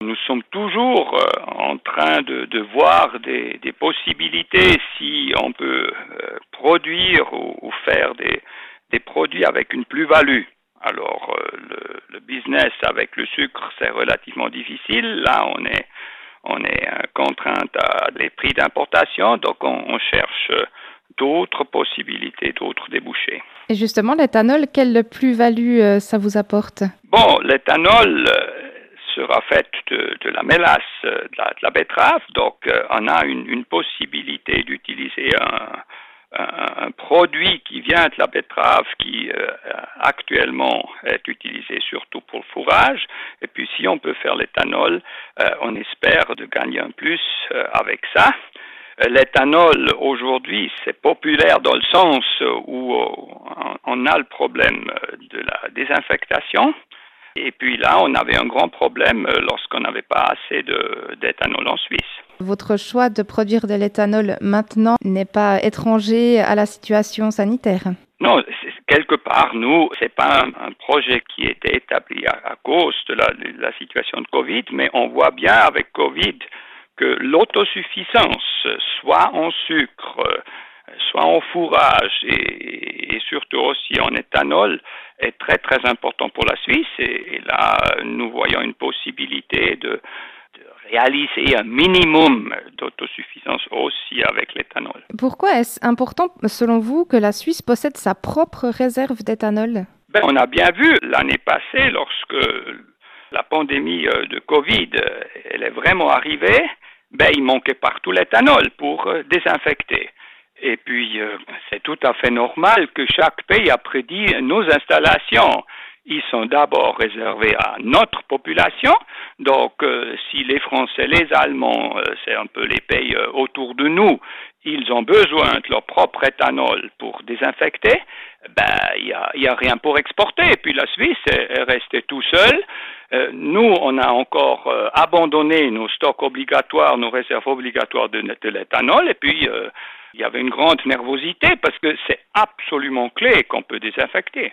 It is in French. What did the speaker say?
nous sommes toujours en train de voir des possibilités si on peut produire ou faire des produits avec une plus-value. Alors, le business avec le sucre, c'est relativement difficile. Là, on est contraint à des prix d'importation, donc on cherche d'autres possibilités, d'autres débouchés. Et justement, l'éthanol, quelle plus-value ça vous apporte? Bon, l'éthanol sera fait de la mélasse, de la betterave, donc on a une possibilité d'utiliser un produit qui vient de la betterave qui actuellement est utilisé surtout pour le fourrage. Et puis si on peut faire l'éthanol, on espère de gagner un plus avec ça. L'éthanol, aujourd'hui, c'est populaire dans le sens où on a le problème de la désinfectation. Et puis là, on avait un grand problème lorsqu'on n'avait pas assez d'éthanol en Suisse. Votre choix de produire de l'éthanol maintenant n'est pas étranger à la situation sanitaire? Non, quelque part, nous, c'est pas un projet qui était établi à cause de la situation de Covid, mais on voit bien avec Covid que l'autosuffisance, soit en sucre, soit en fourrage et surtout aussi en éthanol, est très très important pour la Suisse. Et là, nous voyons une possibilité de réaliser un minimum d'autosuffisance aussi avec l'éthanol. Pourquoi est-ce important, selon vous, que la Suisse possède sa propre réserve d'éthanol? On a bien vu l'année passée, lorsque la pandémie de Covid elle est vraiment arrivée, il manquait partout l'éthanol pour désinfecter. Et puis, c'est tout à fait normal que chaque pays a prédit nos installations. Ils sont d'abord réservés à notre population. Donc, si les Français, les Allemands, c'est un peu les pays autour de nous, ils ont besoin de leur propre éthanol pour désinfecter, il y a rien pour exporter. Et puis la Suisse est restée tout seule. Nous, on a encore abandonné nos stocks obligatoires, nos réserves obligatoires de l'éthanol. Et puis, il y avait une grande nervosité parce que c'est absolument clé qu'on peut désinfecter.